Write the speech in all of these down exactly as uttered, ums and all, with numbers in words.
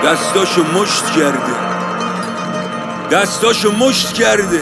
دستاشو مشت کرده، دستاشو مشت کرده.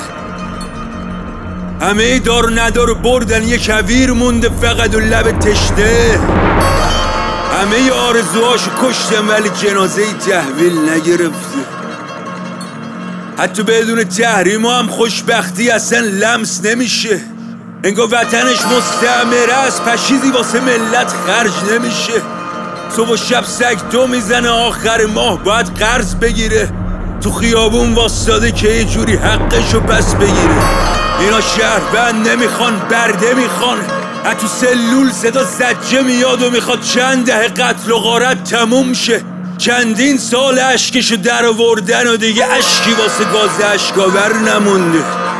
همه دار ندار بردن، یه کویر مونده فقط و لب تشنه. همه آرزوهاشو کشتن ولی جنازه تحویل نگرفته. حتی بدون تحریم هم خوشبختی اصلا لمس نمیشه. انگار وطنش مستعمره است، پشیزی واسه ملت خرج نمیشه. صبح و شب سگ دو میزنه، آخر ماه باید قرض بگیره. تو خیابون واسطاده که یه جوری حقشو پس بگیره. اینا شهروند نمیخوان، برده میخوان. حتی سلول صدا زجه میاد و میخواد چند دهه قتل و غارت تموم شه. چندین سال اشکشو در آوردن و دیگه اشکی واسه گاز اشکاور نمونده.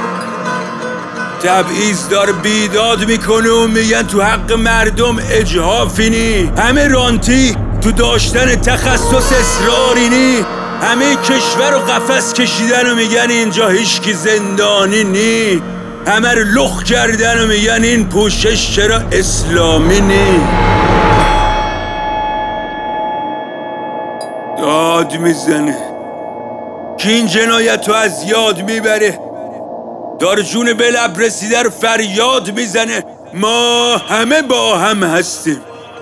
تبعیض داره بیداد میکنه و میگن تو حق مردم اجحافی نی. همه رانتی تو داشتن تخصص اصراری نی. همه کشور و قفس کشیدن و میگن اینجا هیچکی زندانی نی. همه رو لخ کردن و میگن این پوشش چرا اسلامی نی. داد میزنه که این جنایت رو از یاد میبره. دار جون به لب رسیده رو فریاد میزنه. ما همه با هم هستیم.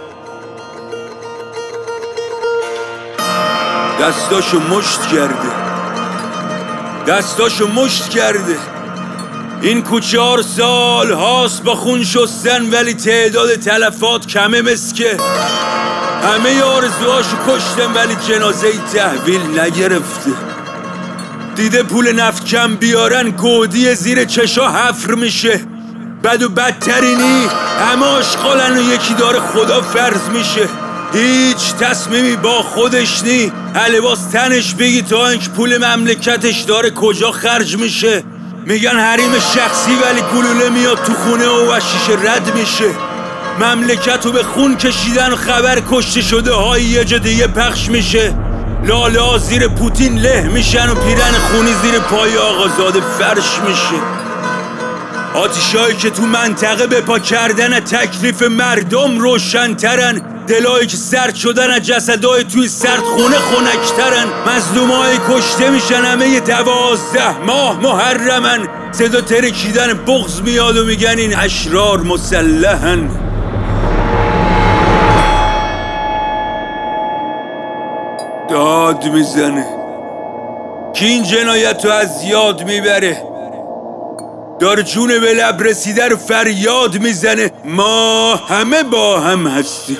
دستاشو مشت کرده، دستاشو مشت کرده. این کوچه ها رو سال هاست با خون شستن ولی تعداد تلفات کمه مسکه. همه آرزوهاشو کشتن ولی جنازه تحویل نگرفته. دیده پول نفت کم بیارن، گودی زیر چشا حفر میشه. بد و بدترینی همه آشغالن و یکی داره خدا فرض میشه. هیچ تصمیمی با خودش نی. لباس تنش بگی تا اینکه پول مملکتش داره کجا خرج میشه. میگن حریم شخصی ولی گلوله میاد تو خونه و وشیشه رد میشه. مملکت رو به خون کشیدن و خبر کشته شده های یه جا دیگه پخش میشه. لاله ها زیر پوتین له میشن و پیرن خونی زیر پای آقازاده فرش میشه. آتیشایی که تو منطقه به پا کردن تکلیف مردم روشن‌ترن. دلایی که سرد شدن از جسدای توی سرد خونه خنک‌ترن. مظلومای کشته میشن همه یه دوازده ماه محرمن. صدا ترکیدن بغض میاد و میگن این اشرار مسلحن. داد میزنه که این جنایت رو از یاد میبره. داره جون به لب رسیده رو فریاد میزنه. ما همه با هم هستیم.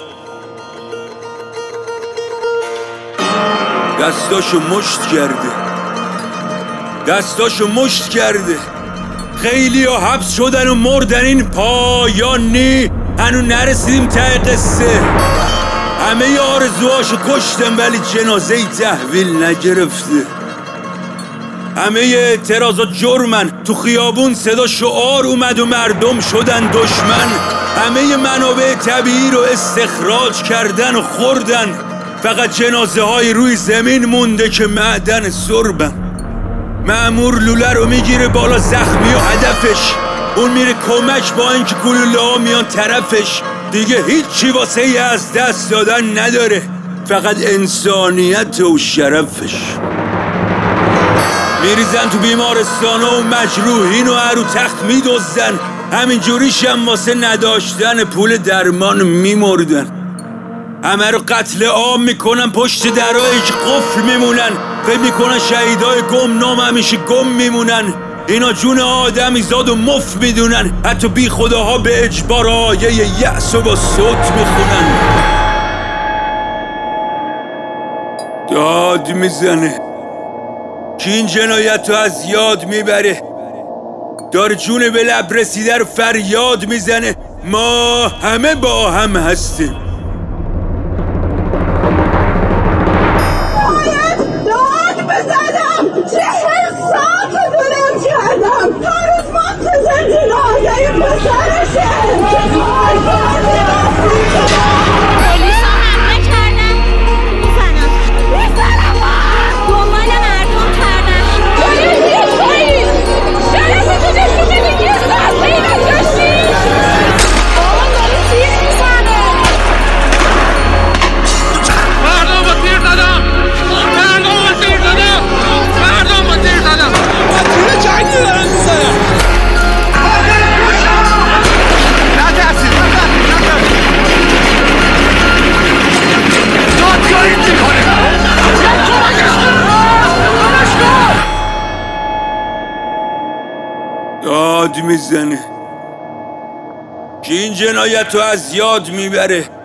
دستاشو مشت کرده، دستاشو مشت کرده. خیلی ها حبس شدن و مردن، این پایان نی. هنو نرسیدیم ته قصه. همه آرزوهاشو کشتن ولی جنازه تحویل نگرفته. همه اعتراضات جرمن. تو خیابون صدا شعار اومد و مردم شدن دشمن. همه منابع طبیعی رو استخراج کردن و خوردن. فقط جنازه های روی زمین مونده که معدن سربن. مأمور لوله رو میگیره بالا زخمی و هدفش. اون میره کمک با اینکه گلوله ها میان طرفش. دیگه هیچی واسه ای از دست دادن نداره، فقط انسانیت و شرفش. میریزن تو بیمارستان و مجروحین و هر رو تخت میدوزن. همین جوریش هم واسه نداشتن پول درمان میمردن. همه رو قتل عام میکنن، پشت درایی که قفل میمونن. فکر میکنن شهیدای گمنام همیشه گم میمونن. اینا جون آدمی زاد و مف میدونن. حتی بی خداها به اجبار آیه یأس و با صوت میخونن. داد میزنه که این جنایت رو از یاد میبره. داره جون به لب رسیده رو فریاد میزنه. ما همه با هم هستیم. باید داد بزنم. چهل ساعت دونم کردم. هر روز منتظر جنازه پسرشه. چکار کردم؟ پلیسا حمله کردن. میزنم میزنم دنبال مردم کردن. پلیسی تویی. شرفتو نشون بدید. یه ساعت پیدا کشتی. بابا داره تیر میزنه. میزنه که این جنایت رو از یاد میبره.